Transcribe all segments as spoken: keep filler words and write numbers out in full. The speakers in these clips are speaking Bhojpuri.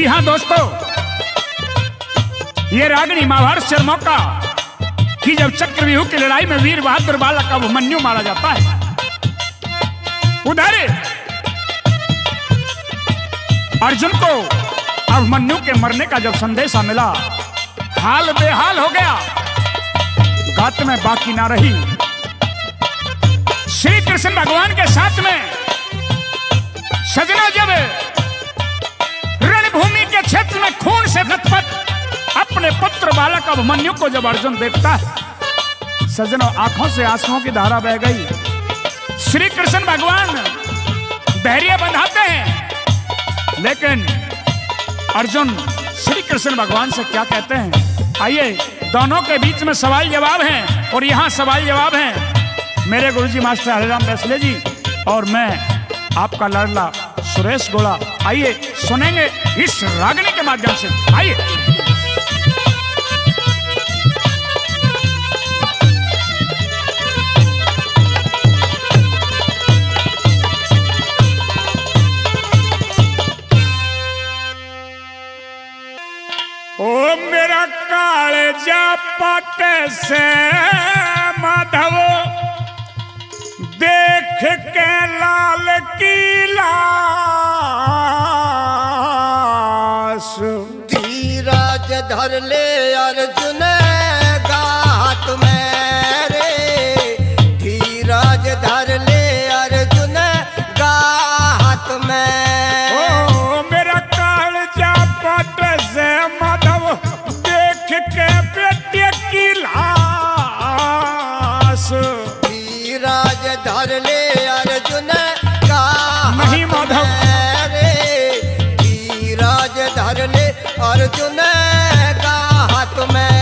जी हाँ दोस्तों, ये रागिनी महाभारत से मौका कि जब चक्रव्यूह की लड़ाई में वीर बहादुर बालक अभिमन्यु मारा जाता है, उधर अर्जुन को अभिमन्यु के मरने का जब संदेशा मिला, हाल बेहाल हो गया, गात में बाकी ना रही। श्री कृष्ण भगवान के साथ में सजना जब रणभूमि के क्षेत्र में खून से लथपथ अपने पुत्र बालक अभिमन्यु को जब अर्जुन देखता है, सजनों आंखों से आंसुओं की धारा बह गई। श्री कृष्ण भगवान धैर्य बंधाते हैं, लेकिन अर्जुन श्री कृष्ण भगवान से क्या कहते हैं, आइए दोनों के बीच में सवाल जवाब है। और यहाँ सवाल जवाब है मेरे गुरुजी मास्टर हरिराम बैसले जी और मैं आपका लाडला सुरेश गोड़ा। आइए सुनेंगे इस रागनी के माध्यम से। आइए ओ मेरा कालजा पाटे से माधव देख के लाल की लाश, धीरज धर ले अर्जुन गात में रे, धीरज धर ले अर्जुन गात में। ओ मेरा कालजा पट से माधव देख के बेटे की लाश, धीरज धर ले अर्जुन गात नहीं माधव रे, धीरज धर ले अर्जुन गात में।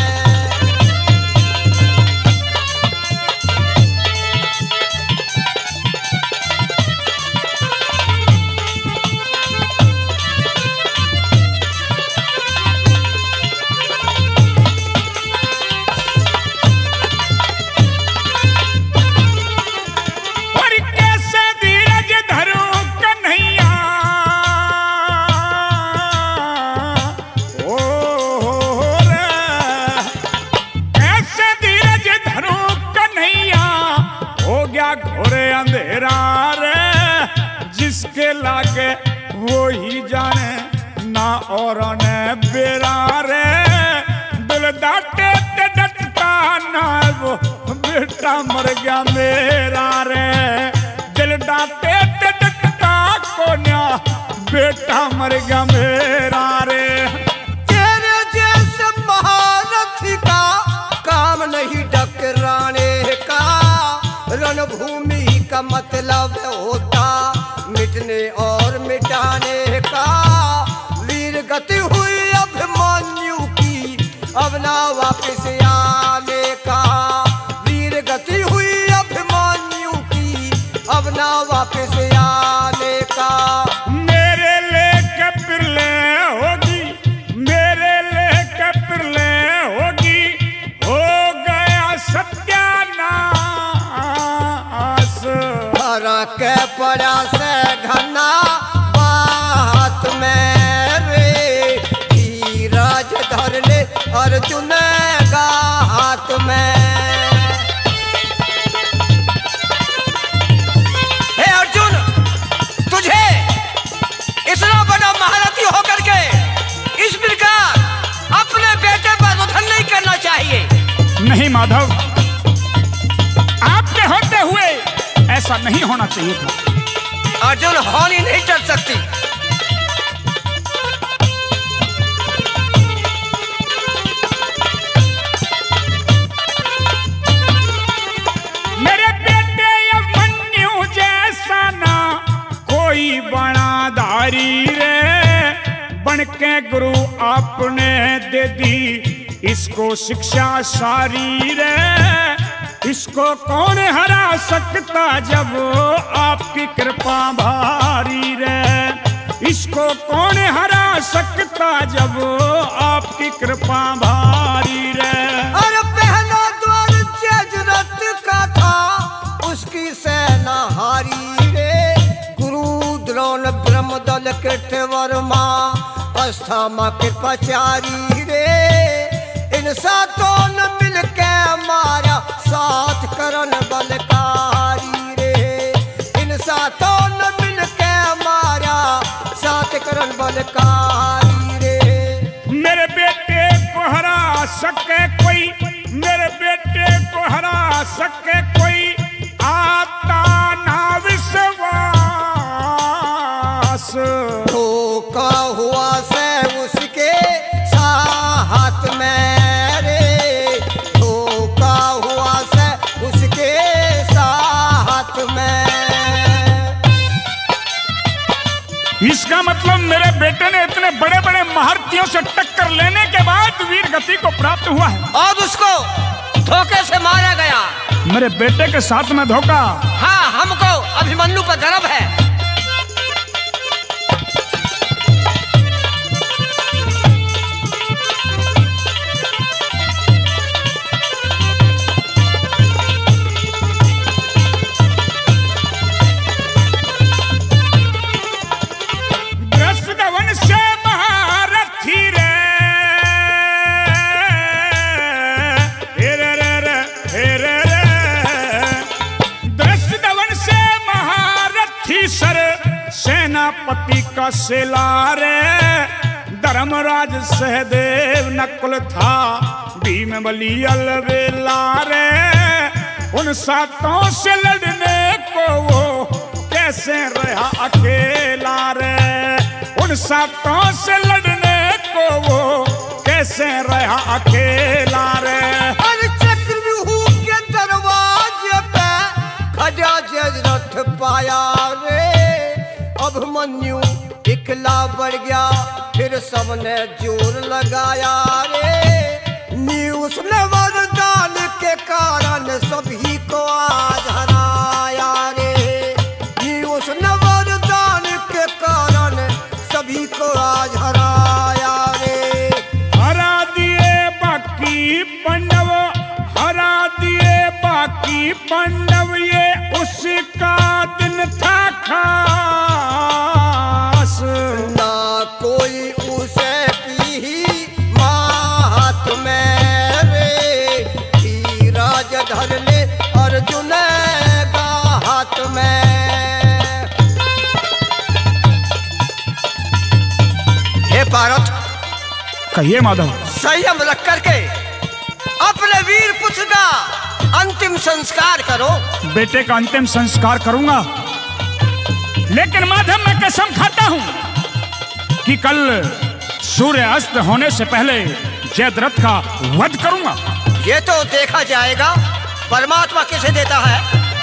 जिसके लागे वो ही जाने ना और ने बेरा रे, दिल दाटे ते डटता ना वो बेटा मर गया मेरा रे, दिल दाटे ते डटता को ना बेटा मर गया मेरा रे। तेरे जैसे महारथी का काम नहीं टकराने का, रणभूमि का मतलब होता मिटने और मिटाने का। वीर गति हुई अभिमन्यु की अब ना वापस आने का, वीर गति हुई अभिमन्यु की अब ना वापस आने का। मेरे लेके पिरले होगी, मेरे लेके पिरले होगी, हो गया सत्यानाश। के पड़ा से घना बात में रे, धीरज धर ले अर्जुन गात में। हे अर्जुन, तुझे इतना बड़ा महारथी होकर के इस प्रकार अपने बेटे पर उधर नहीं करना चाहिए। नहीं माधव, आपके होते हुए ऐसा नहीं होना चाहिए था। अर्जुन होनी नहीं चल सकती। मेरे बेटे अभिमन्यु जैसा ना कोई बनाधारी रे, बन के गुरु आपने दे दी इसको शिक्षा सारी रे, इसको कौन हरा सकता जब आपकी कृपा भारी रे, इसको कौन हरा सकता जब आपकी कृपा भारी रे। और पहला द्वार जजरत का था, उसकी सेना हारी रे, गुरु द्रोण ब्रह्मदल कृष्ण वर्मा अस्थमा कृपाचारी रे इन सातों न मिल के मारा साथ करन बलकारी रे इन सातों न मिल के मारा साथ करन बलकारी रे। मेरे बेटे को हरा सके कोई, मेरे बेटे को हरा सके कोई, आता ना विश्वास। धोखा हुआ से उसके साथ में रे, धोखा हुआ से उसके साथ में। इसका मतलब मेरे बेटे ने इतने बड़े बड़े महारथियों से टक्कर लेने के बाद वीर गति को प्राप्त हुआ है और उसको धोखे से मारा गया। मेरे बेटे के साथ में धोखा। हाँ, हमको अभिमन्यु पर गर्व है। सेनापति का सेलारे धर्मराज सहदेव नकुल था भीम बली अलबेलारे। उन सातों से लड़ने को वो कैसे रहा अकेला रे, उन सातों से लड़ने को वो कैसे रहा अकेला रे। चक्रव्यूह के दरवाजे पे खजा जजरथ पाया रे, अभिमन्यु इकला बढ़ गया फिर सबने जोर लगाया रे। न्यूज़ ने वरदान के कारण सभी को आज हराया रे, न्यूज़ ने वरदान के कारण सभी को आज हराया रे। हरा दिए बाकी पांडव, हरा दिए बाकी पांडव, ये उसका दिन था खास। ना कोई उसे पी मात में रे, धीरज धर ले अर्जुन का हाथ में। हे भारत, कहिए माधव। संयम रख करके अपने वीर पुत्र का अंतिम संस्कार करो। बेटे का अंतिम संस्कार करूंगा, लेकिन माधव मैं कसम खाता हूं कि कल सूर्य अस्त होने से पहले जयद्रथ का वध करूंगा। ये तो देखा जाएगा परमात्मा किसे देता है।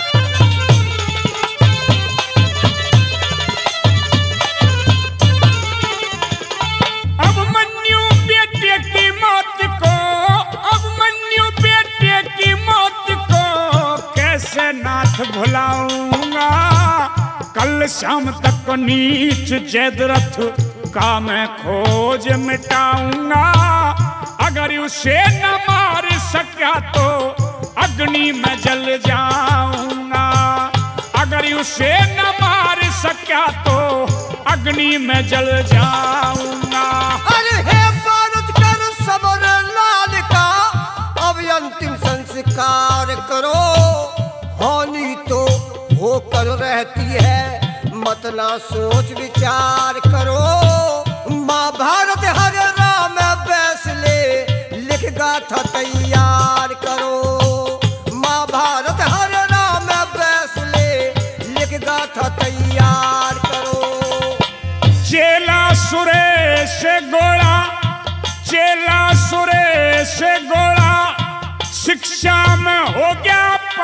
अभिमन्यु बेटे की मौत को, अभिमन्यु बेटे की मौत को कैसे नाथ भुलाऊंगा। कल शाम तक नीच जयद्रथ का मैं खोज मिटाऊंगा। अगर उसे न मार सका तो अग्नि में जल जाऊंगा, अगर उसे न मार सका तो अग्नि में जल जाऊंगा। अरे हे भारत कर सबर लाल का अब अंतिम संस्कार करो। हानि तो होकर रहती है, मत ना सोच विचार करो। महाभारत हर राम फैसले लिख गाथा तैयार करो। महाभारत हर राम फैसले लिख गाथा तैयार करो। चेला सुरेश गोड़ा, चेला सुरेश गोड़ा शिक्षा में हो गया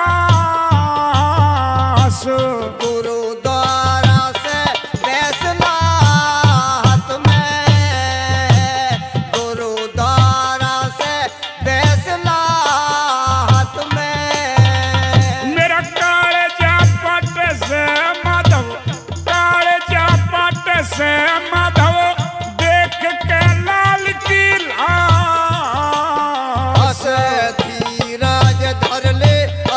पास। गुरु द्वारा से फैसला हाथ में, गुरु द्वारा से फैसला हाथ में। मेरा कालजा पट से माधव, कालजा पट से माधव देख के लाल की लाश। धीरज धर ले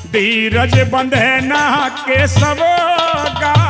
धीरज बंधे ना केशव गा